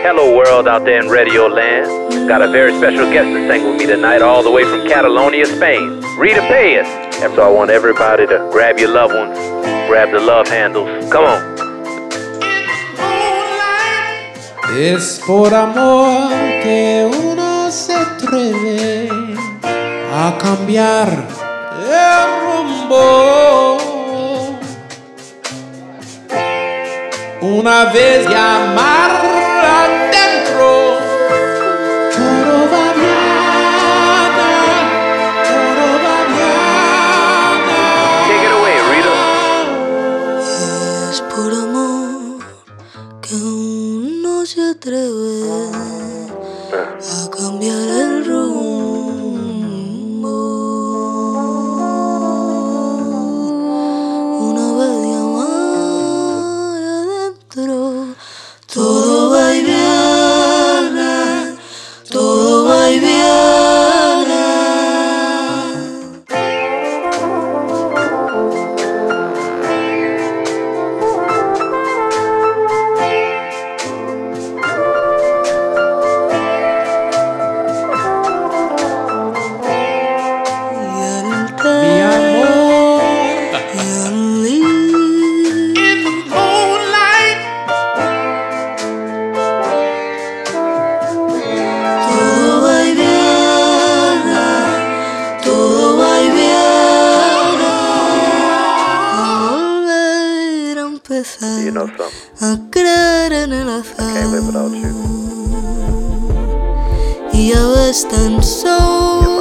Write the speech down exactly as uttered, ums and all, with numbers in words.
Hello world out there in radio land. Got a very special guest to sing with me tonight, all the way from Catalonia, Spain. Rita Payas. And so I want everybody to grab your loved ones, grab the love handles. Come on. Es por amor que uno se atreve a cambiar el rumbo. Una vez llamar adentro, todo va bien, todo va bien. Take it away, Rita. Es por amor que uno se atreve a cambiar el rumbo. Una vez llamar adentro, todo va y viene, todo va y viene. Mi amor, Y in the moonlight, todo va y viene, todo va y viene. A volver a empezar, You know something? a creer en el azar. Can't live without you. Y ya ves tan solo.